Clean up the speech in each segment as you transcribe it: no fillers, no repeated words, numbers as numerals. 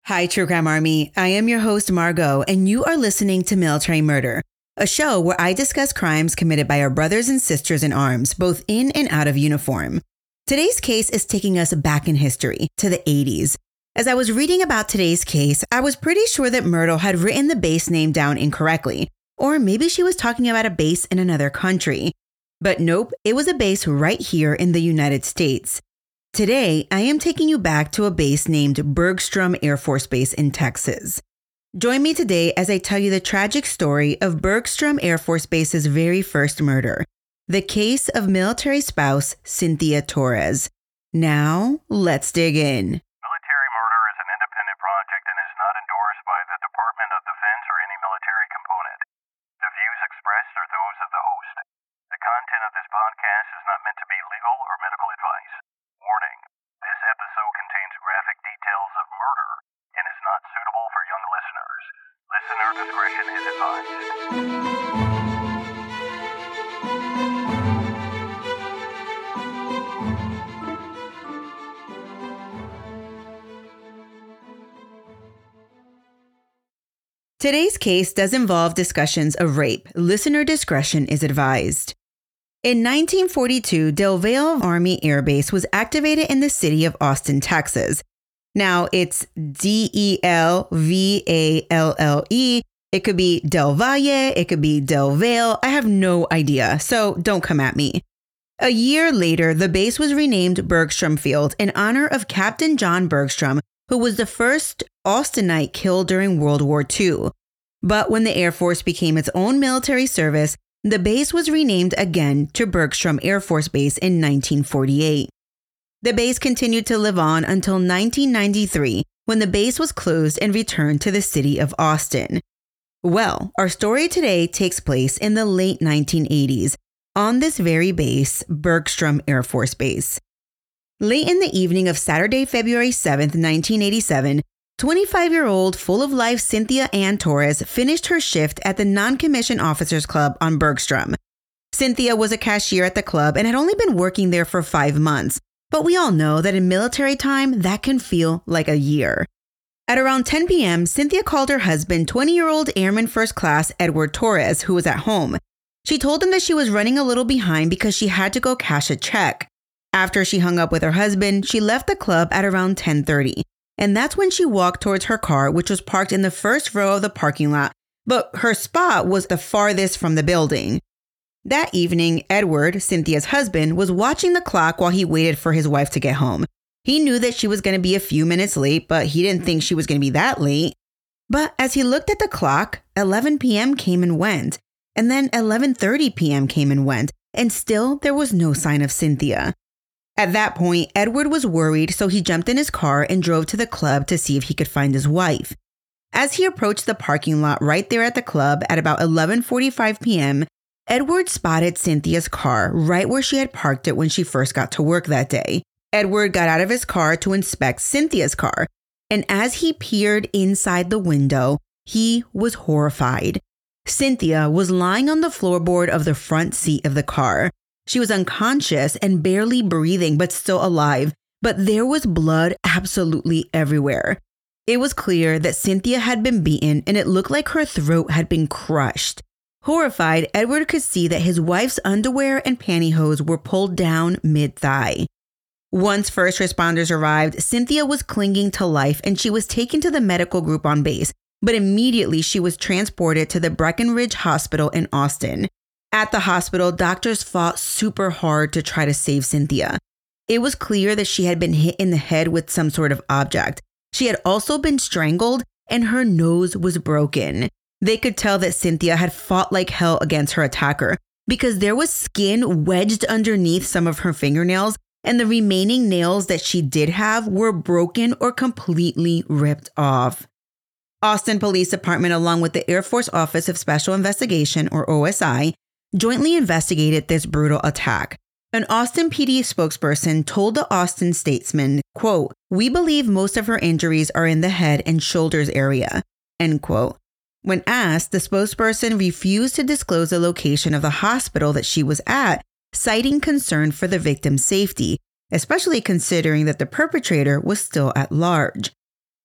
Hi, True Crime Army. I am your host, Margot, and you are listening to Military Murder, a show where I discuss crimes committed by our brothers and sisters in arms, both in and out of uniform. Today's case is taking us back in history to the 80s. As I was reading about today's case, I was pretty sure that Myrtle had written the base name down incorrectly, or maybe she was talking about a base in another country. But nope, it was a base right here in the United States. Today, I am taking you back to a base named Bergstrom Air Force Base in Texas. Join me today as I tell you the tragic story of Bergstrom Air Force Base's very first murder, the case of military spouse Cynthia Torres. Now, let's dig in. Military murder is an independent project and is not endorsed by the Department of Defense or any military component. The views expressed are those of the host. The content of this podcast is not meant to be legal or medical advice. Warning, this episode contains graphic details of murder and is not suitable for young listeners. Listener discretion is advised. Today's case does involve discussions of rape. Listener discretion is advised. In 1942, Del Valle Army Air Base was activated in the city of Austin, Texas. Now, it's Delvalle. It could be Del Valle. It could be Del Valle. I have no idea, so don't come at me. A year later, the base was renamed Bergstrom Field in honor of Captain John Bergstrom, who was the first Austinite killed during World War II. But when the Air Force became its own military service, the base was renamed again to Bergstrom Air Force Base in 1948. The base continued to live on until 1993, when the base was closed and returned to the city of Austin. Well, our story today takes place in the late 1980s, on this very base, Bergstrom Air Force Base. Late in the evening of Saturday, February 7th, 1987, 25-year-old full-of-life Cynthia Ann Torres finished her shift at the Non-Commissioned Officers Club on Bergstrom. Cynthia was a cashier at the club and had only been working there for 5 months, but we all know that in military time, that can feel like a year. At around 10 p.m., Cynthia called her husband, 20-year-old Airman First Class Edward Torres, who was at home. She told him that she was running a little behind because she had to go cash a check. After she hung up with her husband, she left the club at around 10:30. And that's when she walked towards her car, which was parked in the first row of the parking lot, but her spot was the farthest from the building. That evening, Edward, Cynthia's husband, was watching the clock while he waited for his wife to get home. He knew that she was going to be a few minutes late, but he didn't think she was going to be that late. But as he looked at the clock, 11 p.m. came and went, and then 11:30 p.m. came and went, and still there was no sign of Cynthia. At that point, Edward was worried, so he jumped in his car and drove to the club to see if he could find his wife. As he approached the parking lot right there at the club at about 11:45 p.m., Edward spotted Cynthia's car right where she had parked it when she first got to work that day. Edward got out of his car to inspect Cynthia's car, and as he peered inside the window, he was horrified. Cynthia was lying on the floorboard of the front seat of the car. She was unconscious and barely breathing, but still alive. But there was blood absolutely everywhere. It was clear that Cynthia had been beaten and it looked like her throat had been crushed. Horrified, Edward could see that his wife's underwear and pantyhose were pulled down mid-thigh. Once first responders arrived, Cynthia was clinging to life and she was taken to the medical group on base, but immediately she was transported to the Breckenridge Hospital in Austin. At the hospital, doctors fought super hard to try to save Cynthia. It was clear that she had been hit in the head with some sort of object. She had also been strangled and her nose was broken. They could tell that Cynthia had fought like hell against her attacker because there was skin wedged underneath some of her fingernails, and the remaining nails that she did have were broken or completely ripped off. Austin Police Department, along with the Air Force Office of Special Investigation, or OSI, jointly investigated this brutal attack. An Austin PD spokesperson told the Austin Statesman, quote, "We believe most of her injuries are in the head and shoulders area," end quote. When asked, the spokesperson refused to disclose the location of the hospital that she was at, citing concern for the victim's safety, especially considering that the perpetrator was still at large.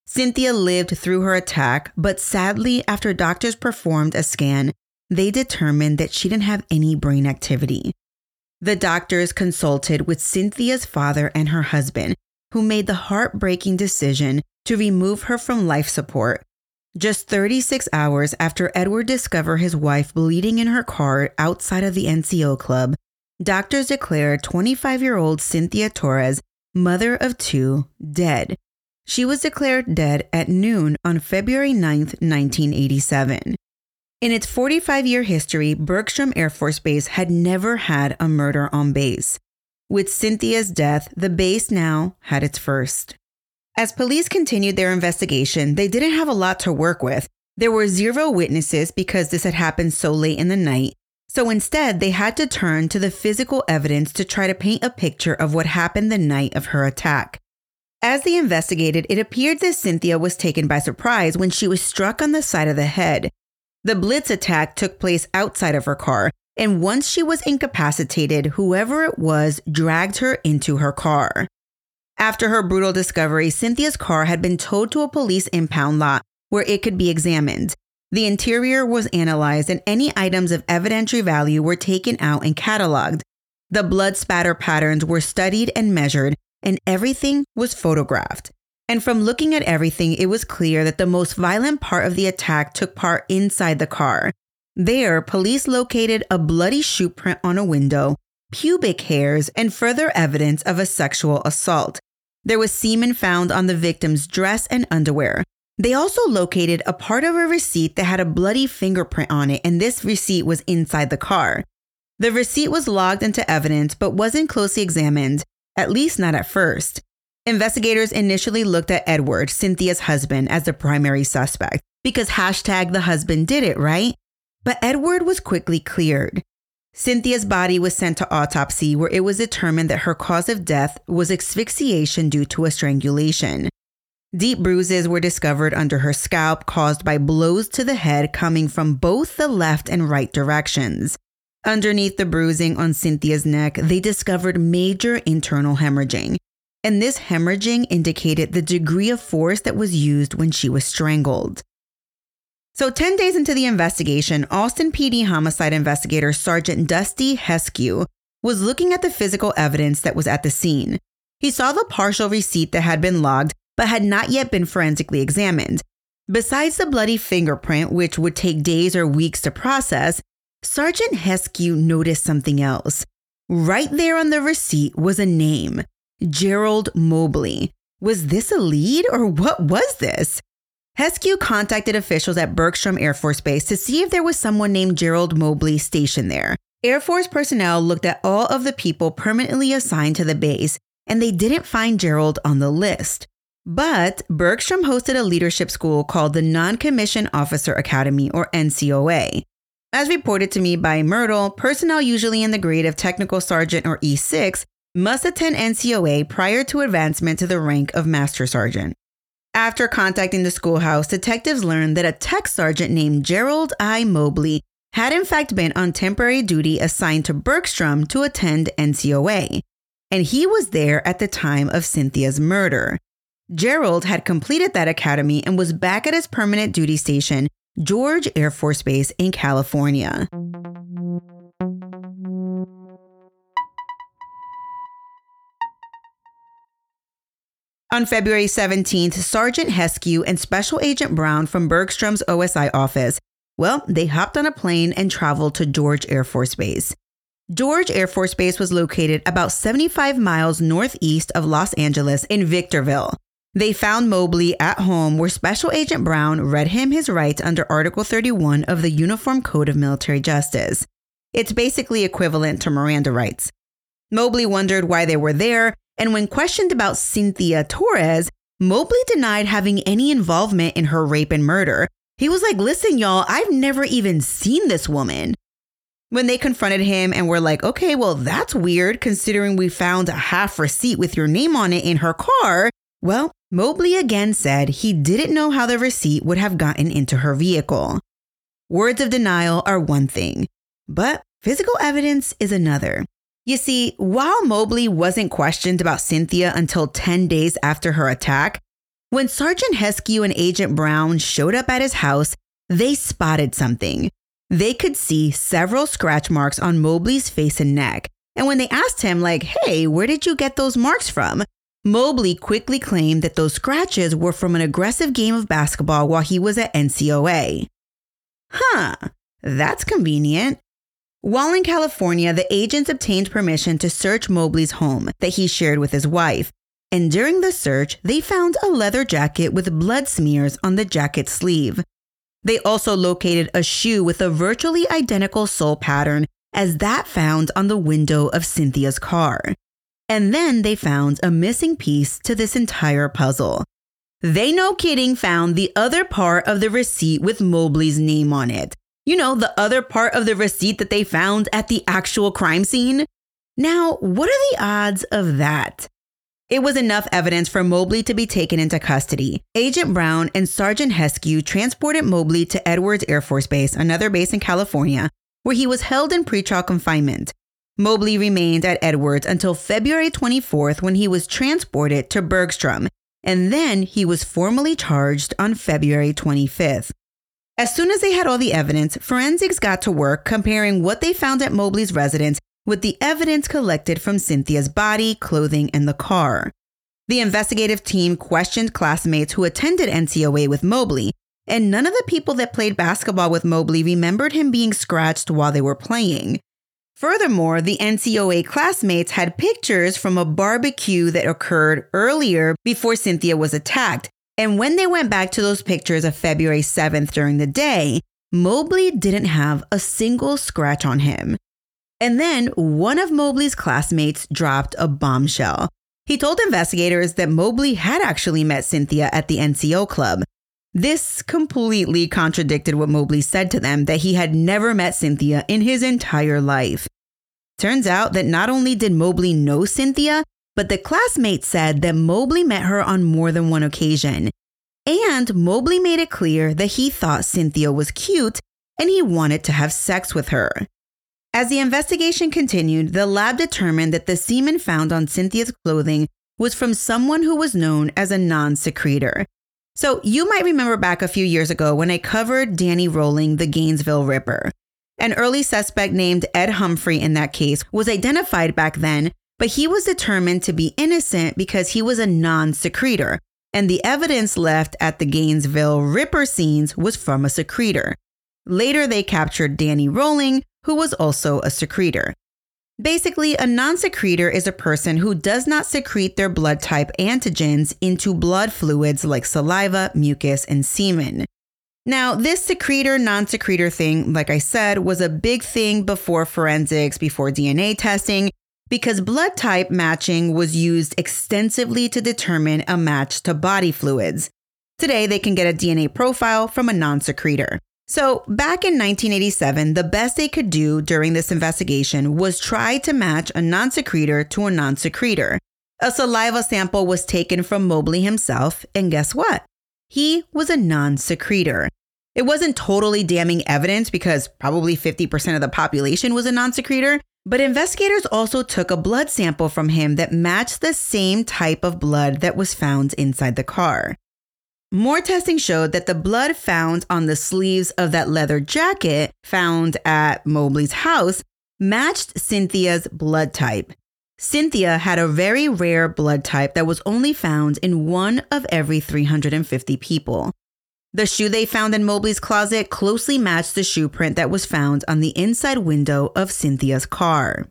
Cynthia lived through her attack, but sadly, after doctors performed a scan, they determined that she didn't have any brain activity. The doctors consulted with Cynthia's father and her husband, who made the heartbreaking decision to remove her from life support. Just 36 hours after Edward discovered his wife bleeding in her car outside of the NCO club, doctors declared 25-year-old Cynthia Torres, mother of two, dead. She was declared dead at noon on February 9, 1987. In its 45-year history, Bergstrom Air Force Base had never had a murder on base. With Cynthia's death, the base now had its first. As police continued their investigation, they didn't have a lot to work with. There were 0 witnesses because this had happened so late in the night. So instead, they had to turn to the physical evidence to try to paint a picture of what happened the night of her attack. As they investigated, it appeared that Cynthia was taken by surprise when she was struck on the side of the head. The blitz attack took place outside of her car, and once she was incapacitated, whoever it was dragged her into her car. After her brutal discovery, Cynthia's car had been towed to a police impound lot where it could be examined. The interior was analyzed and any items of evidentiary value were taken out and cataloged. The blood spatter patterns were studied and measured, and everything was photographed. And from looking at everything, it was clear that the most violent part of the attack took part inside the car. There, police located a bloody shoe print on a window, pubic hairs, and further evidence of a sexual assault. There was semen found on the victim's dress and underwear. They also located a part of a receipt that had a bloody fingerprint on it, and this receipt was inside the car. The receipt was logged into evidence but wasn't closely examined, at least not at first. Investigators initially looked at Edward, Cynthia's husband, as the primary suspect because #the husband did it, right? But Edward was quickly cleared. Cynthia's body was sent to autopsy where it was determined that her cause of death was asphyxiation due to a strangulation. Deep bruises were discovered under her scalp caused by blows to the head coming from both the left and right directions. Underneath the bruising on Cynthia's neck, they discovered major internal hemorrhaging. And this hemorrhaging indicated the degree of force that was used when she was strangled. So 10 days into the investigation, Austin PD homicide investigator Sergeant Dusty Heskew was looking at the physical evidence that was at the scene. He saw the partial receipt that had been logged but had not yet been forensically examined. Besides the bloody fingerprint, which would take days or weeks to process, Sergeant Heskew noticed something else. Right there on the receipt was a name, Gerald Mobley. Was this a lead or what was this? Heskew contacted officials at Bergstrom Air Force Base to see if there was someone named Gerald Mobley stationed there. Air Force personnel looked at all of the people permanently assigned to the base, and they didn't find Gerald on the list. But Bergstrom hosted a leadership school called the Non-Commissioned Officer Academy, or NCOA. As reported to me by Myrtle, personnel usually in the grade of Technical Sergeant or E6 must attend NCOA prior to advancement to the rank of Master Sergeant. After contacting the schoolhouse, detectives learned that a tech sergeant named Gerald I. Mobley had in fact been on temporary duty assigned to Bergstrom to attend NCOA, and he was there at the time of Cynthia's murder. Gerald had completed that academy and was back at his permanent duty station, George Air Force Base in California. On February 17th, Sergeant Heskew and Special Agent Brown from Bergstrom's OSI office, they hopped on a plane and traveled to George Air Force Base. George Air Force Base was located about 75 miles northeast of Los Angeles in Victorville. They found Mobley at home where Special Agent Brown read him his rights under Article 31 of the Uniform Code of Military Justice. It's basically equivalent to Miranda rights. Mobley wondered why they were there, and when questioned about Cynthia Torres, Mobley denied having any involvement in her rape and murder. He was like, listen, y'all, I've never even seen this woman. When they confronted him and were like, okay, well, that's weird considering we found a half receipt with your name on it in her car. Well, Mobley again said he didn't know how the receipt would have gotten into her vehicle. Words of denial are one thing, but physical evidence is another. You see, while Mobley wasn't questioned about Cynthia until 10 days after her attack, When Sergeant Heskew and Agent Brown showed up at his house, they spotted something. They could see several scratch marks on Mobley's face and neck. And when they asked him, like, hey, where did you get those marks from? Mobley quickly claimed that those scratches were from an aggressive game of basketball while he was at NCOA. That's convenient. While in California, the agents obtained permission to search Mobley's home that he shared with his wife. And during the search, they found a leather jacket with blood smears on the jacket sleeve. They also located a shoe with a virtually identical sole pattern as that found on the window of Cynthia's car. And then they found a missing piece to this entire puzzle. They, no kidding, found the other part of the receipt with Mobley's name on it. You know, the other part of the receipt that they found at the actual crime scene. Now, what are the odds of that? It was enough evidence for Mobley to be taken into custody. Agent Brown and Sergeant Heskew transported Mobley to Edwards Air Force Base, another base in California, where he was held in pretrial confinement. Mobley remained at Edwards until February 24th when he was transported to Bergstrom, and then he was formally charged on February 25th. As soon as they had all the evidence, forensics got to work comparing what they found at Mobley's residence with the evidence collected from Cynthia's body, clothing, and the car. The investigative team questioned classmates who attended NCOA with Mobley, and none of the people that played basketball with Mobley remembered him being scratched while they were playing. Furthermore, the NCOA classmates had pictures from a barbecue that occurred earlier before Cynthia was attacked, and when they went back to those pictures of February 7th during the day, Mobley didn't have a single scratch on him. And then one of Mobley's classmates dropped a bombshell. He told investigators that Mobley had actually met Cynthia at the NCO club. This completely contradicted what Mobley said to them, that he had never met Cynthia in his entire life. Turns out that not only did Mobley know Cynthia, but the classmate said that Mobley met her on more than one occasion. And Mobley made it clear that he thought Cynthia was cute and he wanted to have sex with her. As the investigation continued, the lab determined that the semen found on Cynthia's clothing was from someone who was known as a non-secretor. So you might remember back a few years ago when I covered Danny Rolling, the Gainesville Ripper. An early suspect named Ed Humphrey in that case was identified back then, but he was determined to be innocent because he was a non-secretor, and the evidence left at the Gainesville Ripper scenes was from a secretor. Later, they captured Danny Rolling, who was also a secretor. Basically, a non-secretor is a person who does not secrete their blood type antigens into blood fluids like saliva, mucus, and semen. Now, this secretor-non-secretor thing, like I said, was a big thing before forensics, before DNA testing, because blood type matching was used extensively to determine a match to body fluids. Today, they can get a DNA profile from a non-secretor. So back in 1987, the best they could do during this investigation was try to match a non-secretor to a non-secretor. A saliva sample was taken from Mobley himself, and guess what? He was a non-secretor. It wasn't totally damning evidence because probably 50% of the population was a non-secretor, but investigators also took a blood sample from him that matched the same type of blood that was found inside the car. More testing showed that the blood found on the sleeves of that leather jacket found at Mobley's house matched Cynthia's blood type. Cynthia had a very rare blood type that was only found in 1 of every 350 people. The shoe they found in Mobley's closet closely matched the shoe print that was found on the inside window of Cynthia's car.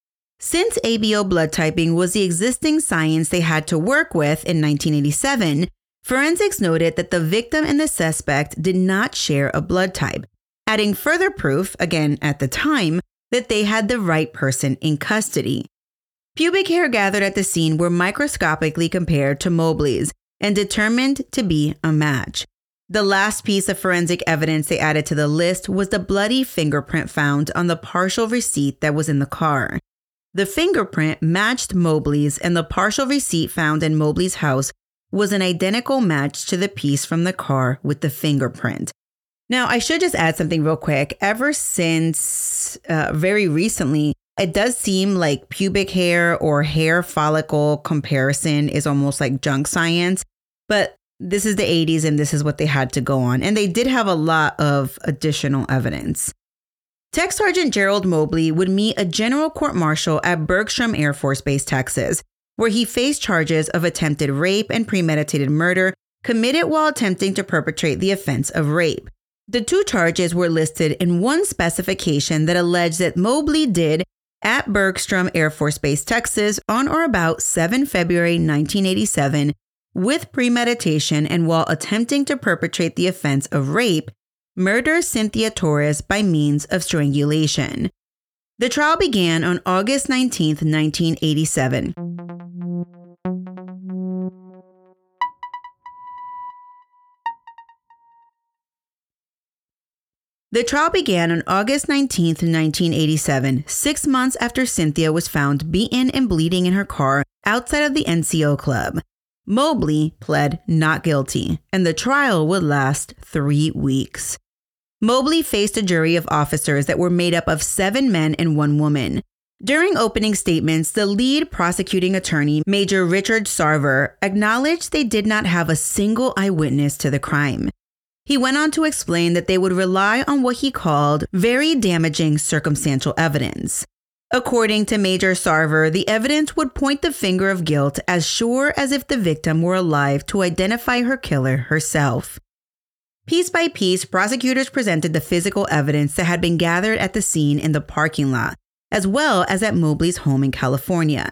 Since ABO blood typing was the existing science they had to work with in 1987, forensics noted that the victim and the suspect did not share a blood type, adding further proof, again at the time, that they had the right person in custody. Pubic hair gathered at the scene were microscopically compared to Mobley's and determined to be a match. The last piece of forensic evidence they added to the list was the bloody fingerprint found on the partial receipt that was in the car. The fingerprint matched Mobley's, and the partial receipt found in Mobley's house was an identical match to the piece from the car with the fingerprint. Now, I should just add something real quick. Ever since very recently, it does seem like pubic hair or hair follicle comparison is almost like junk science. But this is the 80s and this is what they had to go on. And they did have a lot of additional evidence. Tech Sergeant Gerald Mobley would meet a general court-martial at Bergstrom Air Force Base, Texas, where he faced charges of attempted rape and premeditated murder committed while attempting to perpetrate the offense of rape. The two charges were listed in one specification that alleged that Mobley did at Bergstrom Air Force Base, Texas, on or about 7 February 1987, with premeditation and while attempting to perpetrate the offense of rape, murder Cynthia Torres by means of strangulation. The trial began on August 19, 1987. The trial began on August 19, 1987, 6 months after Cynthia was found beaten and bleeding in her car outside of the NCO club. Mobley pled not guilty, and the trial would last 3 weeks. Mobley faced a jury of officers that were made up of 7 men and 1 woman. During opening statements, the lead prosecuting attorney, Major Richard Sarver, acknowledged they did not have a single eyewitness to the crime. He went on to explain that they would rely on what he called very damaging circumstantial evidence. According to Major Sarver, the evidence would point the finger of guilt as sure as if the victim were alive to identify her killer herself. Piece by piece, prosecutors presented the physical evidence that had been gathered at the scene in the parking lot, as well as at Mobley's home in California.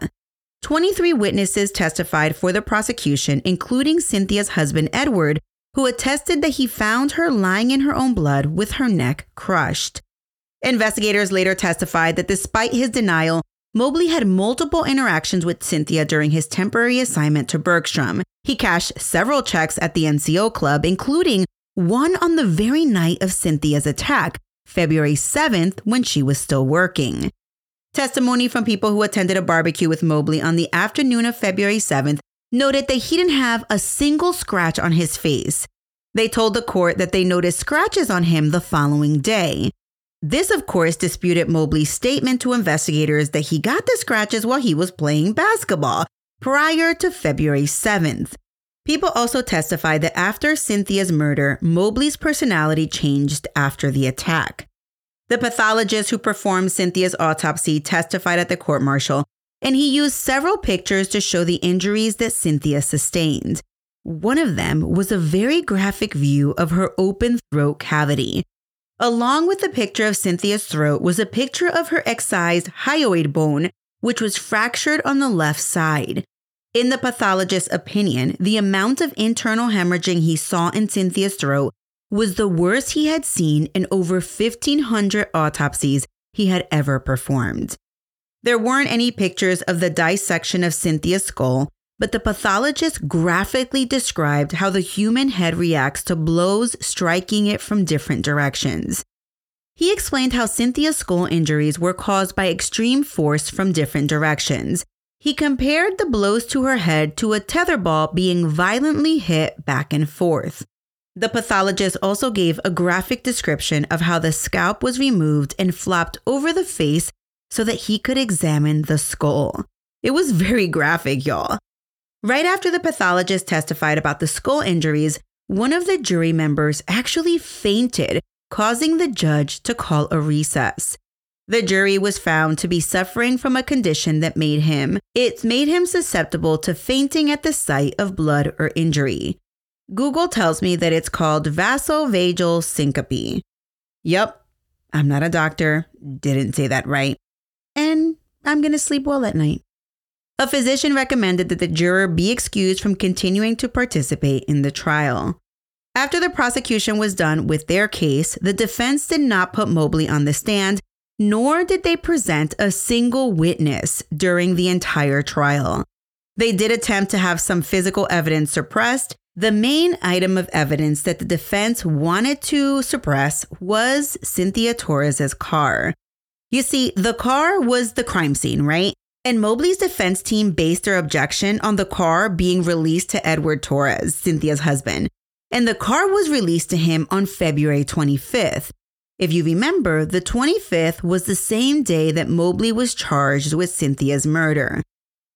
23 witnesses testified for the prosecution, including Cynthia's husband, Edward, who attested that he found her lying in her own blood with her neck crushed. Investigators later testified that despite his denial, Mobley had multiple interactions with Cynthia during his temporary assignment to Bergstrom. He cashed several checks at the NCO club, including one on the very night of Cynthia's attack, February 7th, when she was still working. Testimony from people who attended a barbecue with Mobley on the afternoon of February 7th noted that he didn't have a single scratch on his face. They told the court that they noticed scratches on him the following day. This, of course, disputed Mobley's statement to investigators that he got the scratches while he was playing basketball prior to February 7th. People also testified that after Cynthia's murder, Mobley's personality changed after the attack. The pathologist who performed Cynthia's autopsy testified at the court-martial, and he used several pictures to show the injuries that Cynthia sustained. One of them was a very graphic view of her open throat cavity. Along with the picture of Cynthia's throat was a picture of her excised hyoid bone, which was fractured on the left side. In the pathologist's opinion, the amount of internal hemorrhaging he saw in Cynthia's throat was the worst he had seen in over 1,500 autopsies he had ever performed. There weren't any pictures of the dissection of Cynthia's skull, but the pathologist graphically described how the human head reacts to blows striking it from different directions. He explained how Cynthia's skull injuries were caused by extreme force from different directions. He compared the blows to her head to a tetherball being violently hit back and forth. The pathologist also gave a graphic description of how the scalp was removed and flopped over the face so that he could examine the skull. It was very graphic, y'all. Right after the pathologist testified about the skull injuries, one of the jury members actually fainted, causing the judge to call a recess. The jury was found to be suffering from a condition that made him susceptible to fainting at the sight of blood or injury. Google tells me that it's called vasovagal syncope. Yep, I'm not a doctor, didn't say that right. And I'm going to sleep well at night. A physician recommended that the juror be excused from continuing to participate in the trial. After the prosecution was done with their case, the defense did not put Mobley on the stand, nor did they present a single witness during the entire trial. They did attempt to have some physical evidence suppressed. The main item of evidence that the defense wanted to suppress was Cynthia Torres' car. You see, the car was the crime scene, right? And Mobley's defense team based their objection on the car being released to Edward Torres, Cynthia's husband. And the car was released to him on February 25th. If you remember, the 25th was the same day that Mobley was charged with Cynthia's murder.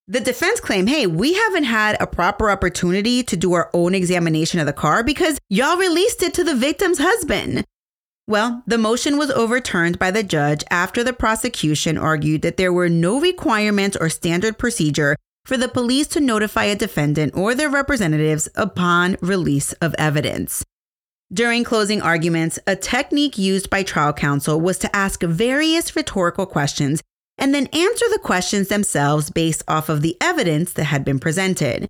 The defense claimed, hey, we haven't had a proper opportunity to do our own examination of the car because y'all released it to the victim's husband. Well, the motion was overturned by the judge after the prosecution argued that there were no requirements or standard procedure for the police to notify a defendant or their representatives upon release of evidence. During closing arguments, a technique used by trial counsel was to ask various rhetorical questions and then answer the questions themselves based off of the evidence that had been presented.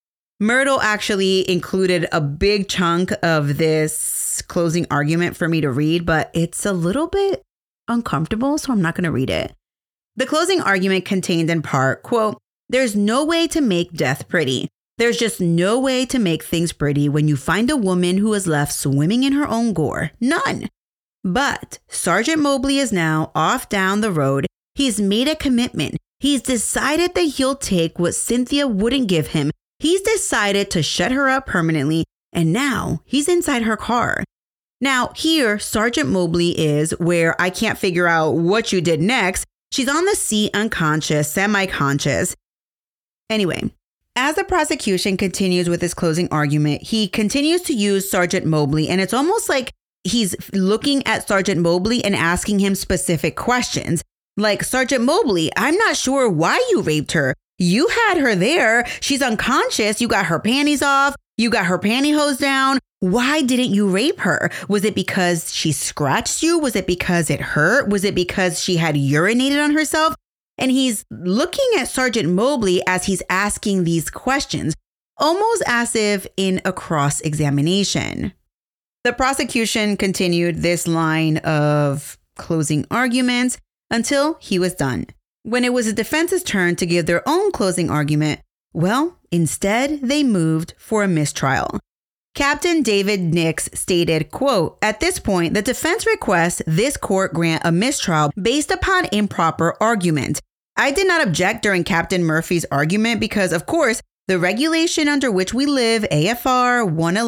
Myrtle actually included a big chunk of this closing argument for me to read, but it's a little bit uncomfortable, so I'm not going to read it. The closing argument contained in part, quote, "There's no way to make death pretty. There's just no way to make things pretty when you find a woman who is left swimming in her own gore. None. But Sergeant Mobley is now off down the road. He's made a commitment. He's decided that he'll take what Cynthia wouldn't give him. He's decided to shut her up permanently, and now he's inside her car. Now, here, Sergeant Mobley is where I can't figure out what you did next. She's on the seat unconscious, semi-conscious. Anyway, as the prosecution continues with his closing argument, he continues to use Sergeant Mobley, and it's almost like he's looking at Sergeant Mobley and asking him specific questions. Like, Sergeant Mobley, I'm not sure why you raped her. You had her there. She's unconscious. You got her panties off. You got her pantyhose down. Why didn't you rape her? Was it because she scratched you? Was it because it hurt? Was it because she had urinated on herself? And he's looking at Sergeant Mobley as he's asking these questions, almost as if in a cross-examination. The prosecution continued this line of closing arguments until he was done. When it was the defense's turn to give their own closing argument, well, instead they moved for a mistrial. Captain David Nix stated, quote, "At this point, the defense requests this court grant a mistrial based upon improper argument. I did not object during Captain Murphy's argument because, of course, the regulation under which we live, AFR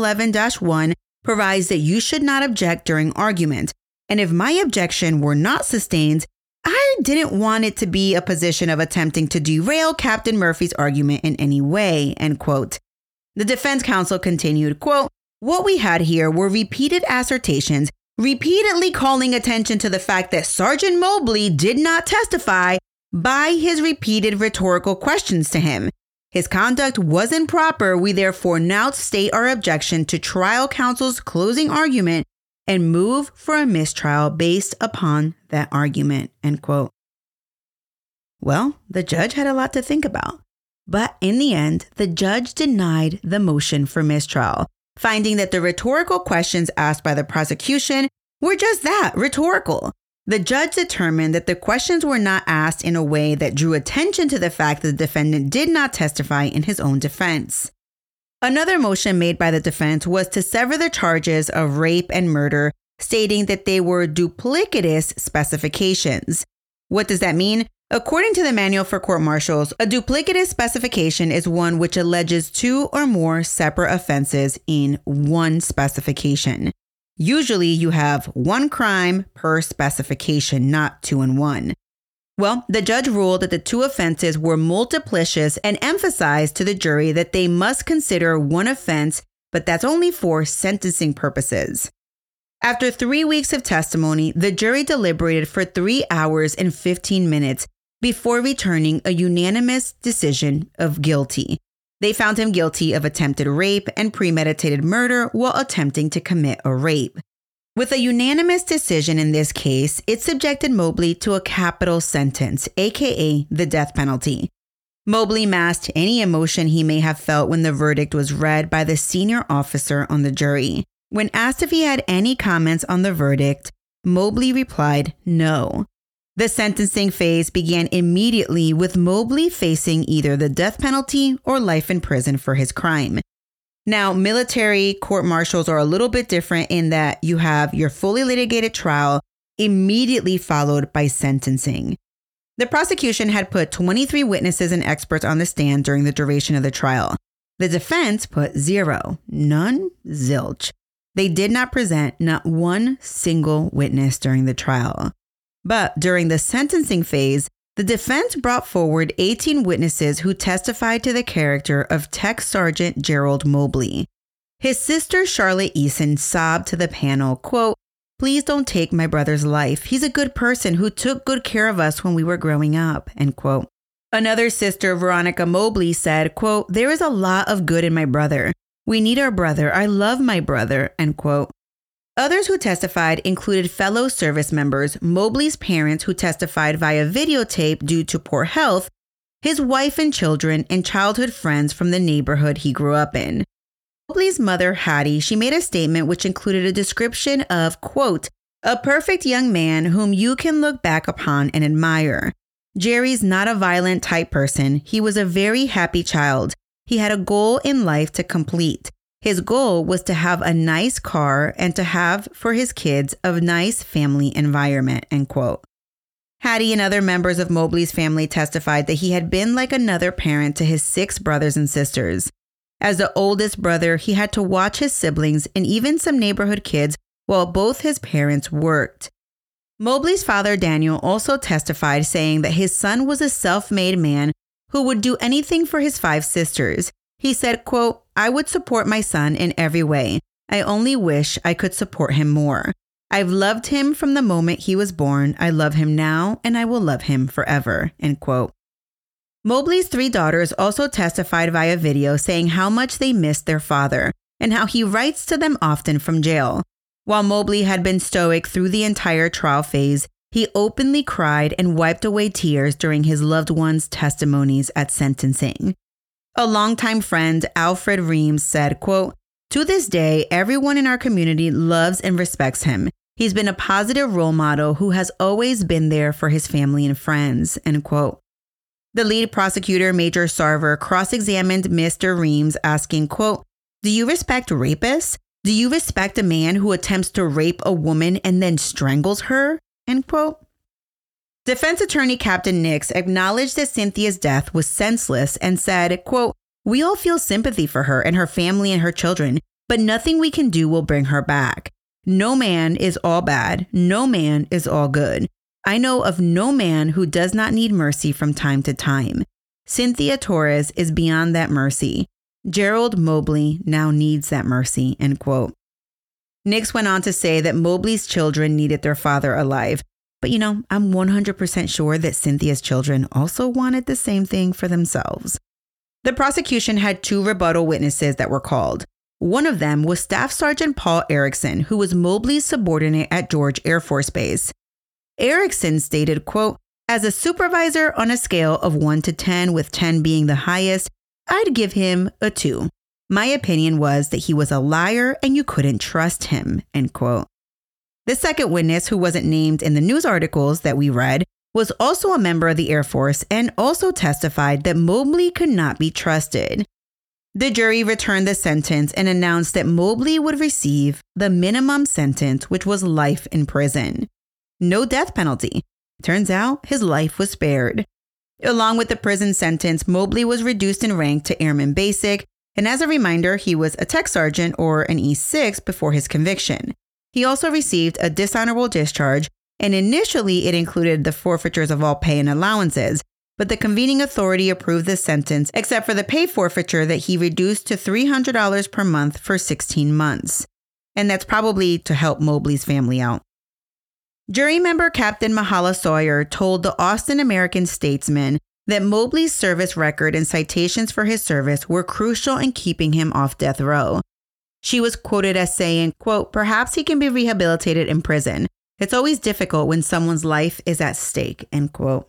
111-1, provides that you should not object during argument. And if my objection were not sustained, I didn't want it to be a position of attempting to derail Captain Murphy's argument in any way," end quote. The defense counsel continued, quote, "What we had here were repeated assertions, repeatedly calling attention to the fact that Sergeant Mobley did not testify by his repeated rhetorical questions to him. His conduct was improper. We therefore now state our objection to trial counsel's closing argument and move for a mistrial based upon that argument," end quote. Well, the judge had a lot to think about. But in the end, the judge denied the motion for mistrial, finding that the rhetorical questions asked by the prosecution were just that, rhetorical. The judge determined that the questions were not asked in a way that drew attention to the fact that the defendant did not testify in his own defense. Another motion made by the defense was to sever the charges of rape and murder, stating that they were duplicitous specifications. What does that mean? According to the Manual for Court-Martials, a duplicitous specification is one which alleges two or more separate offenses in one specification. Usually you have one crime per specification, not two in one. Well, the judge ruled that the two offenses were multiplicious and emphasized to the jury that they must consider one offense, but that's only for sentencing purposes. After 3 weeks of testimony, the jury deliberated for 3 hours and 15 minutes before returning a unanimous decision of guilty. They found him guilty of attempted rape and premeditated murder while attempting to commit a rape. With a unanimous decision in this case, it subjected Mobley to a capital sentence, aka the death penalty. Mobley masked any emotion he may have felt when the verdict was read by the senior officer on the jury. When asked if he had any comments on the verdict, Mobley replied no. The sentencing phase began immediately with Mobley facing either the death penalty or life in prison for his crime. Now, military court-martials are a little bit different in that you have your fully litigated trial immediately followed by sentencing. The prosecution had put 23 witnesses and experts on the stand during the duration of the trial. The defense put 0, none, zilch. They did not present not one single witness during the trial. But during the sentencing phase, The defense brought forward 18 witnesses who testified to the character of Tech Sergeant Gerald Mobley. His sister Charlotte Eason sobbed to the panel, quote, "Please don't take my brother's life. He's a good person who took good care of us when we were growing up," end quote. Another sister, Veronica Mobley, said, quote, "There is a lot of good in my brother. We need our brother. I love my brother," end quote. Others who testified included fellow service members, Mobley's parents who testified via videotape due to poor health, his wife and children, and childhood friends from the neighborhood he grew up in. Mobley's mother, Hattie, she made a statement which included a description of, quote, "A perfect young man whom you can look back upon and admire. Jerry's not a violent type person. He was a very happy child. He had a goal in life to complete. His goal was to have a nice car and to have for his kids a nice family environment," end quote. Hattie and other members of Mobley's family testified that he had been like another parent to his 6 brothers and sisters. As the oldest brother, he had to watch his siblings and even some neighborhood kids while both his parents worked. Mobley's father, Daniel, also testified, saying that his son was a self-made man who would do anything for his 5 sisters. He said, quote, "I would support my son in every way. I only wish I could support him more. I've loved him from the moment he was born. I love him now, and I will love him forever," end quote. Mobley's 3 daughters also testified via video, saying how much they missed their father and how he writes to them often from jail. While Mobley had been stoic through the entire trial phase, he openly cried and wiped away tears during his loved ones' testimonies at sentencing. A longtime friend, Alfred Reams, said, quote, "To this day, everyone in our community loves and respects him. He's been a positive role model who has always been there for his family and friends," end quote. The lead prosecutor, Major Sarver, cross-examined Mr. Reams, asking, quote, "Do you respect rapists? Do you respect a man who attempts to rape a woman and then strangles her?" End quote. Defense attorney Captain Nix acknowledged that Cynthia's death was senseless and said, quote, "We all feel sympathy for her and her family and her children, but nothing we can do will bring her back. No man is all bad. No man is all good. I know of no man who does not need mercy from time to time. Cynthia Torres is beyond that mercy. Gerald Mobley now needs that mercy," end quote. Nix went on to say that Mobley's children needed their father alive. But I'm 100% sure that Cynthia's children also wanted the same thing for themselves. The prosecution had 2 rebuttal witnesses that were called. One of them was Staff Sergeant Paul Erickson, who was Mobley's subordinate at George Air Force Base. Erickson stated, quote, "As a supervisor on a scale of 1 to 10, with 10 being the highest, I'd give him a 2. My opinion was that he was a liar and you couldn't trust him," end quote. The second witness, who wasn't named in the news articles that we read, was also a member of the Air Force and also testified that Mobley could not be trusted. The jury returned the sentence and announced that Mobley would receive the minimum sentence, which was life in prison. No death penalty. Turns out his life was spared. Along with the prison sentence, Mobley was reduced in rank to Airman Basic, and as a reminder, he was a tech sergeant or an E6 before his conviction. He also received a dishonorable discharge, and initially it included the forfeitures of all pay and allowances, but the convening authority approved the sentence except for the pay forfeiture that he reduced to $300 per month for 16 months. And that's probably to help Mobley's family out. Jury member Captain Mahala Sawyer told the Austin American-Statesman that Mobley's service record and citations for his service were crucial in keeping him off death row. She was quoted as saying, quote, "Perhaps he can be rehabilitated in prison. It's always difficult when someone's life is at stake," end quote.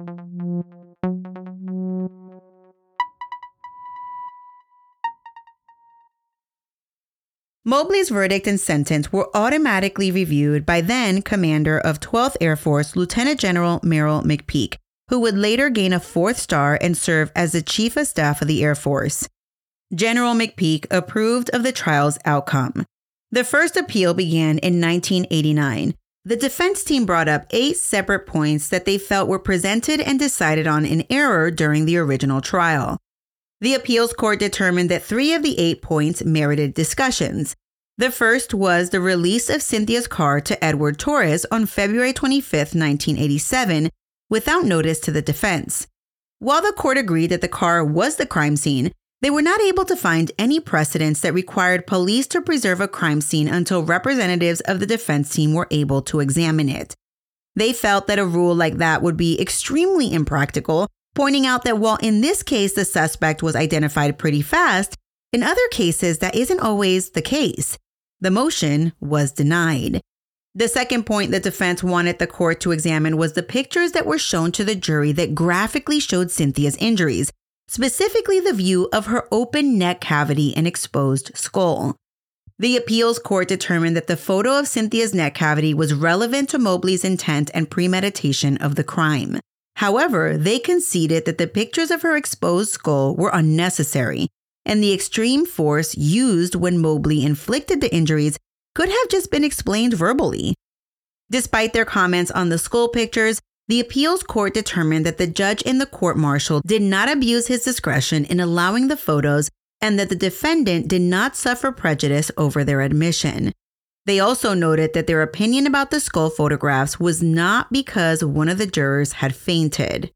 Mobley's verdict and sentence were automatically reviewed by then Commander of 12th Air Force Lieutenant General Merrill McPeak, who would later gain a 4th star and serve as the Chief of Staff of the Air Force. General McPeak approved of the trial's outcome. The first appeal began in 1989. The defense team brought up 8 separate points that they felt were presented and decided on in error during the original trial. The appeals court determined that 3 of the 8 points merited discussions. The first was the release of Cynthia's car to Edward Torres on February 25, 1987, without notice to the defense. While the court agreed that the car was the crime scene, they were not able to find any precedents that required police to preserve a crime scene until representatives of the defense team were able to examine it. They felt that a rule like that would be extremely impractical, pointing out that while in this case the suspect was identified pretty fast, in other cases that isn't always the case. The motion was denied. The second point the defense wanted the court to examine was the pictures that were shown to the jury that graphically showed Cynthia's injuries, specifically the view of her open neck cavity and exposed skull. The appeals court determined that the photo of Cynthia's neck cavity was relevant to Mobley's intent and premeditation of the crime. However, they conceded that the pictures of her exposed skull were unnecessary, and the extreme force used when Mobley inflicted the injuries could have just been explained verbally. Despite their comments on the skull pictures, the appeals court determined that the judge in the court-martial did not abuse his discretion in allowing the photos and that the defendant did not suffer prejudice over their admission. They also noted that their opinion about the skull photographs was not because one of the jurors had fainted.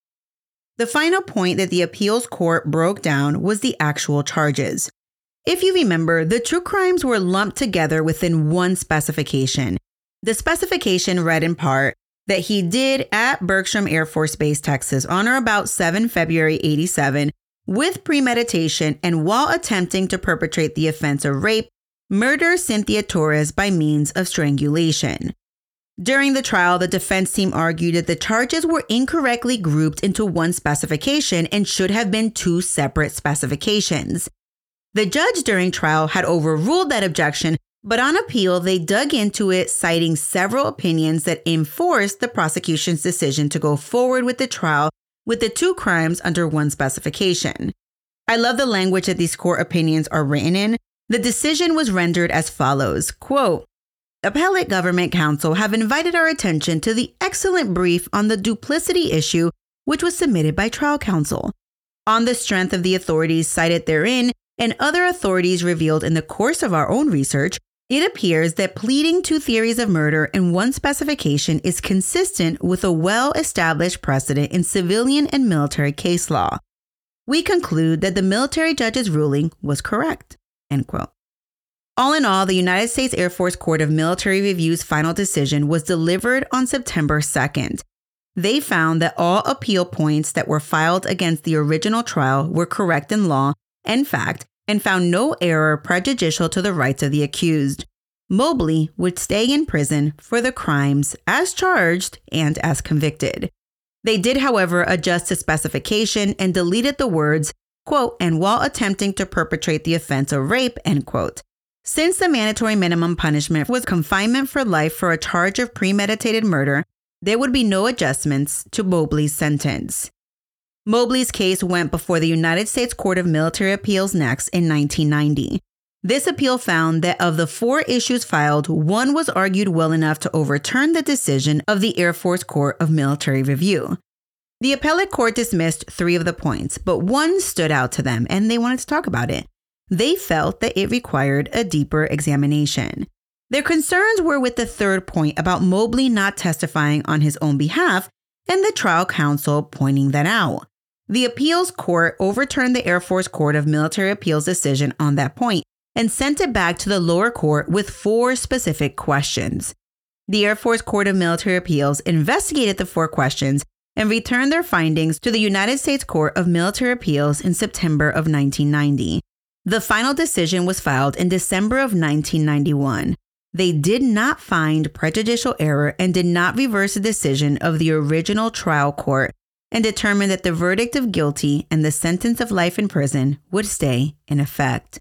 The final point that the appeals court broke down was the actual charges. If you remember, the two crimes were lumped together within one specification. The specification read in part that he did at Bergstrom Air Force Base, Texas on or about 7 February 87 with premeditation and while attempting to perpetrate the offense of rape, murder Cynthia Torres by means of strangulation. During the trial, the defense team argued that the charges were incorrectly grouped into one specification and should have been two separate specifications. The judge during trial had overruled that objection, but on appeal, they dug into it, citing several opinions that enforced the prosecution's decision to go forward with the trial with the two crimes under one specification. I love the language that these court opinions are written in. The decision was rendered as follows, quote, "Appellate Government Counsel have invited our attention to the excellent brief on the duplicity issue which was submitted by trial counsel. On the strength of the authorities cited therein and other authorities revealed in the course of our own research, it appears that pleading two theories of murder in one specification is consistent with a well-established precedent in civilian and military case law. We conclude that the military judge's ruling was correct." End quote. All in all, the United States Air Force Court of Military Review's final decision was delivered on September 2nd. They found that all appeal points that were filed against the original trial were correct in law and fact, and found no error prejudicial to the rights of the accused. Mobley would stay in prison for the crimes as charged and as convicted. They did, however, adjust the specification and deleted the words, quote, "and while attempting to perpetrate the offense of rape," end quote. Since the mandatory minimum punishment was confinement for life for a charge of premeditated murder, there would be no adjustments to Mobley's sentence. Mobley's case went before the United States Court of Military Appeals next in 1990. This appeal found that of the 4 issues filed, one was argued well enough to overturn the decision of the Air Force Court of Military Review. The appellate court dismissed 3 of the points, but one stood out to them and they wanted to talk about it. They felt that it required a deeper examination. Their concerns were with the third point about Mobley not testifying on his own behalf and the trial counsel pointing that out. The appeals court overturned the Air Force Court of Military Appeals decision on that point and sent it back to the lower court with 4 specific questions. The Air Force Court of Military Appeals investigated the 4 questions and returned their findings to the United States Court of Military Appeals in September of 1990. The final decision was filed in December of 1991. They did not find prejudicial error and did not reverse the decision of the original trial court and determined that the verdict of guilty and the sentence of life in prison would stay in effect.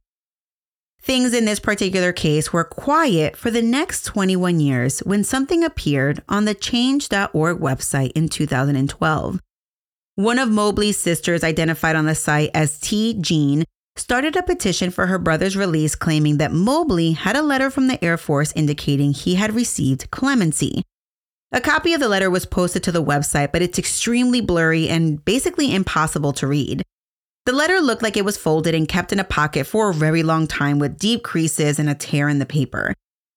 Things in this particular case were quiet for the next 21 years when something appeared on the Change.org website in 2012. One of Mobley's sisters, identified on the site as T. Jean, started a petition for her brother's release, claiming that Mobley had a letter from the Air Force indicating he had received clemency. A copy of the letter was posted to the website, but it's extremely blurry and basically impossible to read. The letter looked like it was folded and kept in a pocket for a very long time with deep creases and a tear in the paper.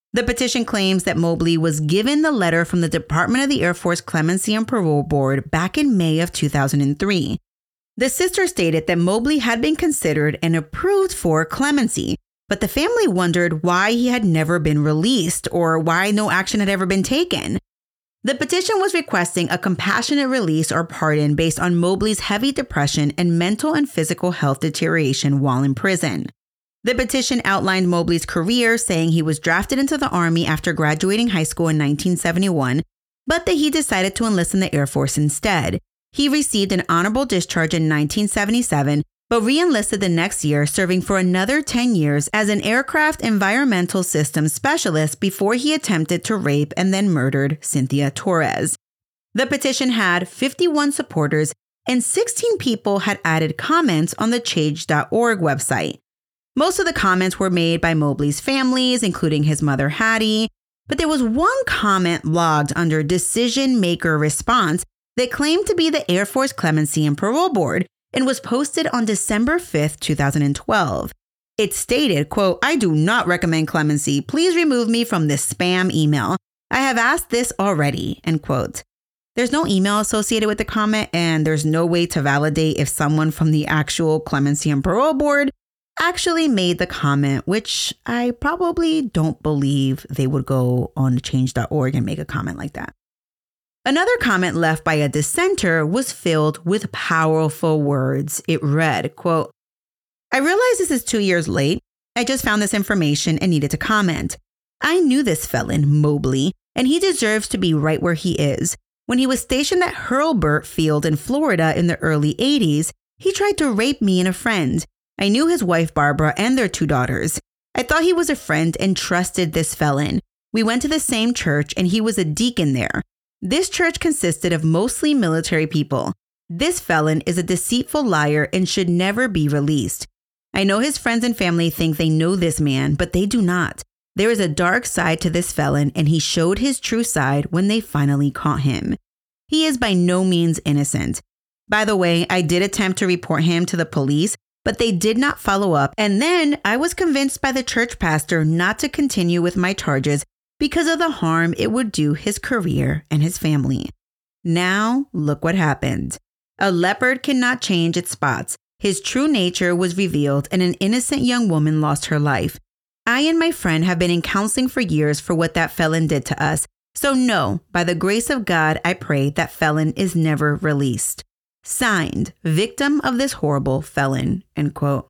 The petition claims that Mobley was given the letter from the Department of the Air Force Clemency and Parole Board back in May of 2003. The sister stated that Mobley had been considered and approved for clemency, but the family wondered why he had never been released or why no action had ever been taken. The petition was requesting a compassionate release or pardon based on Mobley's heavy depression and mental and physical health deterioration while in prison. The petition outlined Mobley's career, saying he was drafted into the Army after graduating high school in 1971, but that he decided to enlist in the Air Force instead. He received an honorable discharge in 1977, but re-enlisted the next year, serving for another 10 years as an aircraft environmental systems specialist before he attempted to rape and then murdered Cynthia Torres. The petition had 51 supporters, and 16 people had added comments on the Change.org website. Most of the comments were made by Mobley's families, including his mother, Hattie, but there was one comment logged under Decision Maker Response that claimed to be the Air Force Clemency and Parole Board and was posted on December 5th, 2012. It stated, quote, "I do not recommend clemency. Please remove me from this spam email. I have asked this already," end quote. There's no email associated with the comment, and there's no way to validate if someone from the actual Clemency and Parole Board actually made the comment, which I probably don't believe they would go on change.org and make a comment like that. Another comment left by a dissenter was filled with powerful words. It read, quote, "I realize this is 2 years late. I just found this information and needed to comment. I knew this felon, Mobley, and he deserves to be right where he is. When he was stationed at Hurlburt Field in Florida in the early 80s, he tried to rape me and a friend. I knew his wife, Barbara, and their 2 daughters. I thought he was a friend and trusted this felon. We went to the same church and he was a deacon there. This church consisted of mostly military people. This felon is a deceitful liar and should never be released. I know his friends and family think they know this man, but they do not. There is a dark side to this felon, and he showed his true side when they finally caught him. He is by no means innocent. By the way, I did attempt to report him to the police, but they did not follow up, and then I was convinced by the church pastor not to continue with my charges because of the harm it would do his career and his family. Now, look what happened. A leopard cannot change its spots. His true nature was revealed, and an innocent young woman lost her life. I and my friend have been in counseling for years for what that felon did to us. So no, by the grace of God, I pray that felon is never released. Signed, victim of this horrible felon," end quote.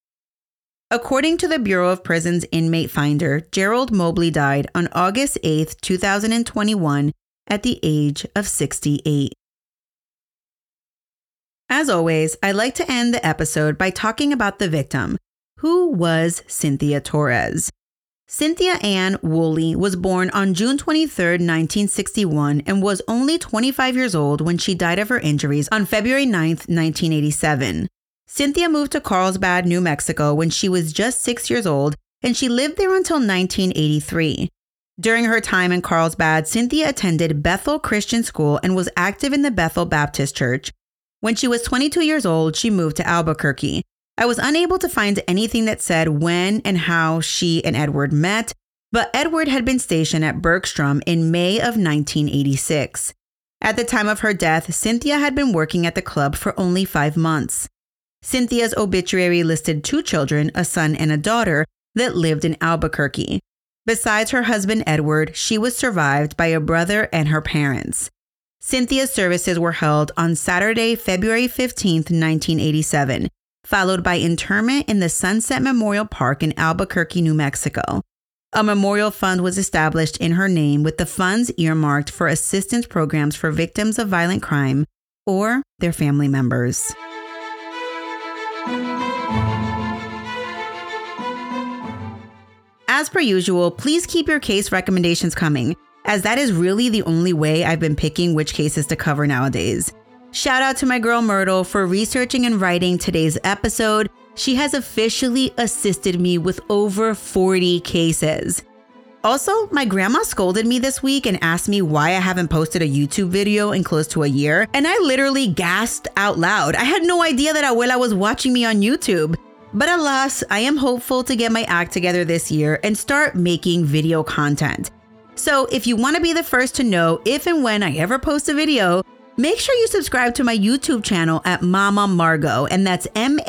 According to the Bureau of Prisons Inmate Finder, Gerald Mobley died on August 8, 2021, at the age of 68. As always, I like to end the episode by talking about the victim. Who was Cynthia Torres? Cynthia Ann Woolley was born on June 23, 1961, and was only 25 years old when she died of her injuries on February 9, 1987. Cynthia moved to Carlsbad, New Mexico when she was just 6 years old, and she lived there until 1983. During her time in Carlsbad, Cynthia attended Bethel Christian School and was active in the Bethel Baptist Church. When she was 22 years old, she moved to Albuquerque. I was unable to find anything that said when and how she and Edward met, but Edward had been stationed at Bergstrom in May of 1986. At the time of her death, Cynthia had been working at the club for only 5 months. Cynthia's obituary listed 2 children, a son and a daughter, that lived in Albuquerque. Besides her husband, Edward, she was survived by a brother and her parents. Cynthia's services were held on Saturday, February 15, 1987. Followed by interment in the Sunset Memorial Park in Albuquerque, New Mexico. A memorial fund was established in her name with the funds earmarked for assistance programs for victims of violent crime or their family members. As per usual, please keep your case recommendations coming, as that is really the only way I've been picking which cases to cover nowadays. Shout out to my girl Myrtle for researching and writing today's episode. She has officially assisted me with over 40 cases. Also, my grandma scolded me this week and asked me why I haven't posted a YouTube video in close to a year, and I literally gasped out loud. I had no idea that Abuela was watching me on YouTube. But alas, I am hopeful to get my act together this year and start making video content. So if you want to be the first to know if and when I ever post a video, make sure you subscribe to my YouTube channel at Mama Margot, and that's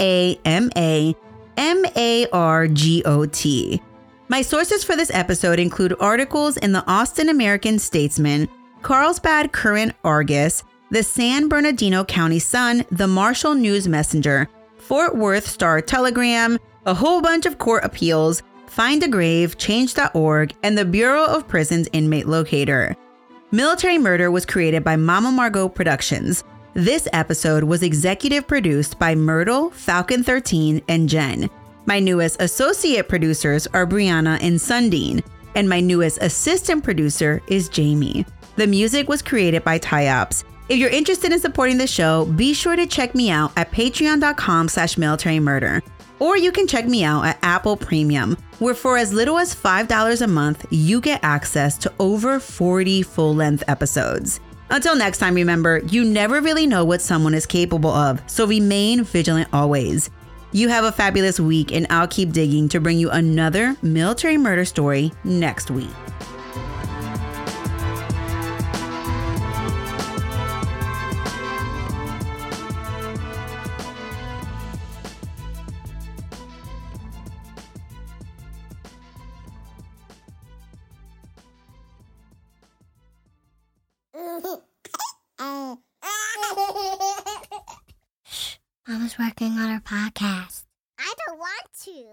MAMAMARGOT. My sources for this episode include articles in the Austin American-Statesman, Carlsbad Current-Argus, the San Bernardino County Sun, the Marshall News-Messenger, Fort Worth Star-Telegram, a whole bunch of court appeals, Find a Grave, Change.org, and the Bureau of Prisons Inmate Locator. Military Murder was created by Mama Margot Productions. This episode was executive produced by Myrtle, Falcon 13, and Jen. My newest associate producers are Brianna and Sundine, and my newest assistant producer is Jamie. The music was created by Tyops. If you're interested in supporting the show, be sure to check me out at patreon.com/militarymurder. Or you can check me out at Apple Premium, where for as little as $5 a month, you get access to over 40 full-length episodes. Until next time, remember, you never really know what someone is capable of, so remain vigilant always. You have a fabulous week, and I'll keep digging to bring you another military murder story next week. Mama's working on her podcast. I don't want to.